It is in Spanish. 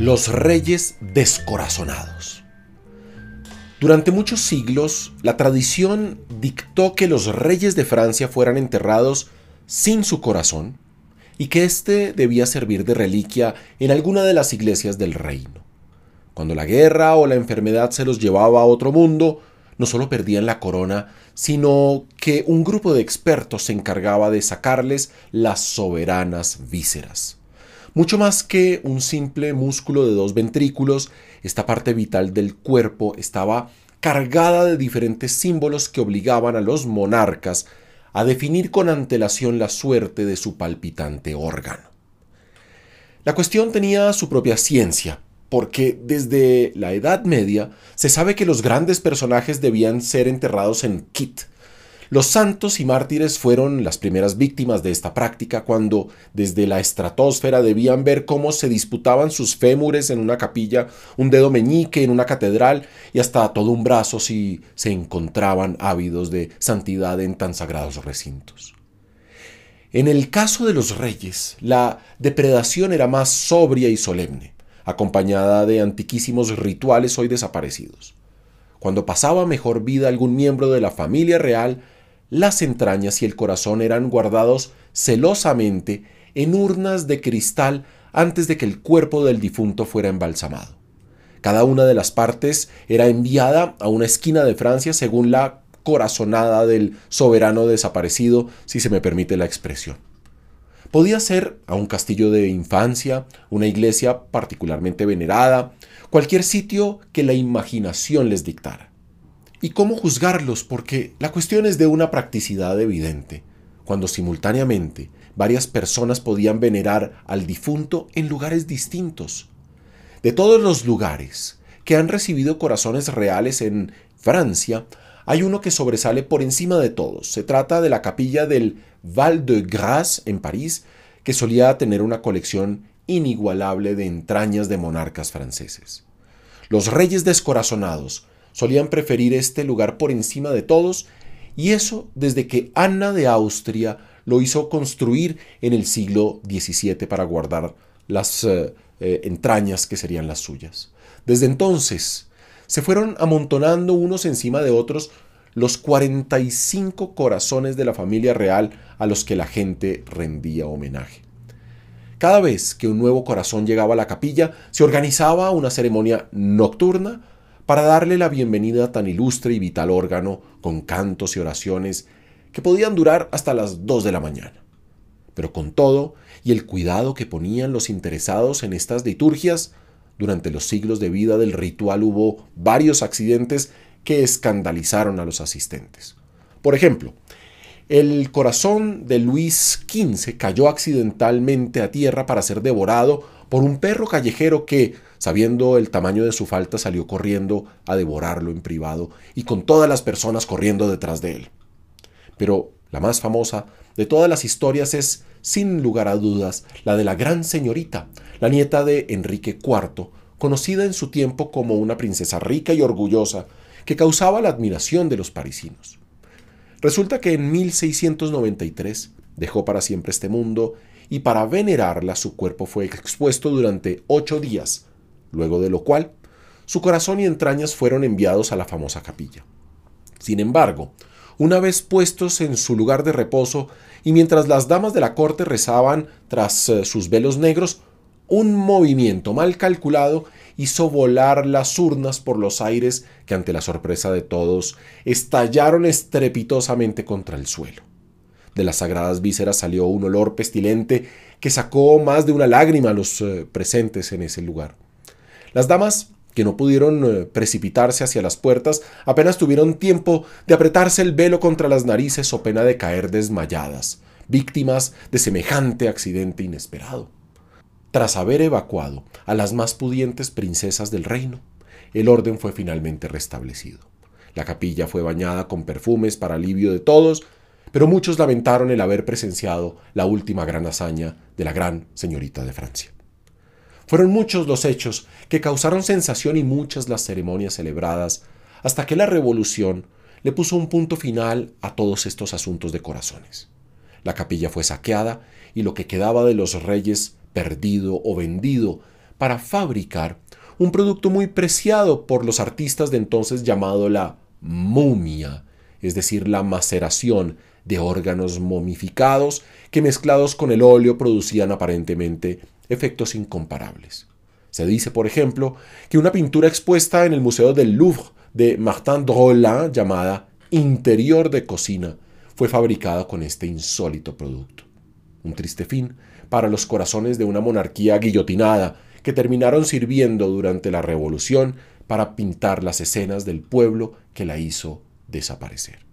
Los reyes descorazonados. Durante muchos siglos, la tradición dictó que los reyes de Francia fueran enterrados sin su corazón y que éste debía servir de reliquia en alguna de las iglesias del reino. Cuando la guerra o la enfermedad se los llevaba a otro mundo, no solo perdían la corona, sino que un grupo de expertos se encargaba de sacarles las soberanas vísceras. Mucho más que un simple músculo de 2 ventrículos, esta parte vital del cuerpo estaba cargada de diferentes símbolos que obligaban a los monarcas a definir con antelación la suerte de su palpitante órgano. La cuestión tenía su propia ciencia, porque desde la Edad Media se sabe que los grandes personajes debían ser enterrados en kit. Los santos y mártires fueron las primeras víctimas de esta práctica cuando desde la estratosfera debían ver cómo se disputaban sus fémures en una capilla, un dedo meñique en una catedral y hasta todo un brazo si se encontraban ávidos de santidad en tan sagrados recintos. En el caso de los reyes, la depredación era más sobria y solemne, acompañada de antiquísimos rituales hoy desaparecidos. Cuando pasaba mejor vida algún miembro de la familia real, las entrañas y el corazón eran guardados celosamente en urnas de cristal antes de que el cuerpo del difunto fuera embalsamado. Cada una de las partes era enviada a una esquina de Francia según la corazonada del soberano desaparecido, si se me permite la expresión. Podía ser a un castillo de infancia, una iglesia particularmente venerada, cualquier sitio que la imaginación les dictara. ¿Y cómo juzgarlos? Porque la cuestión es de una practicidad evidente, cuando simultáneamente varias personas podían venerar al difunto en lugares distintos. De todos los lugares que han recibido corazones reales en Francia, hay uno que sobresale por encima de todos. Se trata de la capilla del Val-de-Grâce en París, que solía tener una colección inigualable de entrañas de monarcas franceses. Los reyes descorazonados solían preferir este lugar por encima de todos, y eso desde que Ana de Austria lo hizo construir en el siglo XVII para guardar las entrañas que serían las suyas. Desde entonces se fueron amontonando unos encima de otros los 45 corazones de la familia real a los que la gente rendía homenaje. Cada vez que un nuevo corazón llegaba a la capilla, se organizaba una ceremonia nocturna para darle la bienvenida a tan ilustre y vital órgano con cantos y oraciones que podían durar hasta las 2 de la mañana. Pero con todo, y el cuidado que ponían los interesados en estas liturgias, durante los siglos de vida del ritual hubo varios accidentes que escandalizaron a los asistentes. Por ejemplo, el corazón de Luis XV cayó accidentalmente a tierra para ser devorado por un perro callejero que, sabiendo el tamaño de su falta, salió corriendo a devorarlo en privado y con todas las personas corriendo detrás de él. Pero la más famosa de todas las historias es, sin lugar a dudas, la de la gran señorita, la nieta de Enrique IV, conocida en su tiempo como una princesa rica y orgullosa que causaba la admiración de los parisinos. Resulta que en 1693 dejó para siempre este mundo y para venerarla su cuerpo fue expuesto durante 8 días, luego de lo cual su corazón y entrañas fueron enviados a la famosa capilla. Sin embargo, una vez puestos en su lugar de reposo y mientras las damas de la corte rezaban tras sus velos negros, un movimiento mal calculado hizo volar las urnas por los aires que, ante la sorpresa de todos, estallaron estrepitosamente contra el suelo. De las sagradas vísceras salió un olor pestilente que sacó más de una lágrima a los presentes en ese lugar. Las damas, que no pudieron precipitarse hacia las puertas, apenas tuvieron tiempo de apretarse el velo contra las narices o pena de caer desmayadas, víctimas de semejante accidente inesperado. Tras haber evacuado a las más pudientes princesas del reino, el orden fue finalmente restablecido. La capilla fue bañada con perfumes para alivio de todos, pero muchos lamentaron el haber presenciado la última gran hazaña de la gran señorita de Francia. Fueron muchos los hechos que causaron sensación y muchas las ceremonias celebradas, hasta que la Revolución le puso un punto final a todos estos asuntos de corazones. La capilla fue saqueada y lo que quedaba de los reyes perdido o vendido para fabricar un producto muy preciado por los artistas de entonces llamado la momia, es decir, la maceración de órganos momificados que mezclados con el óleo producían aparentemente efectos incomparables. Se dice, por ejemplo, que una pintura expuesta en el Museo del Louvre de Martin Drolin llamada Interior de Cocina fue fabricada con este insólito producto. Un triste fin para los corazones de una monarquía guillotinada que terminaron sirviendo durante la Revolución para pintar las escenas del pueblo que la hizo desaparecer.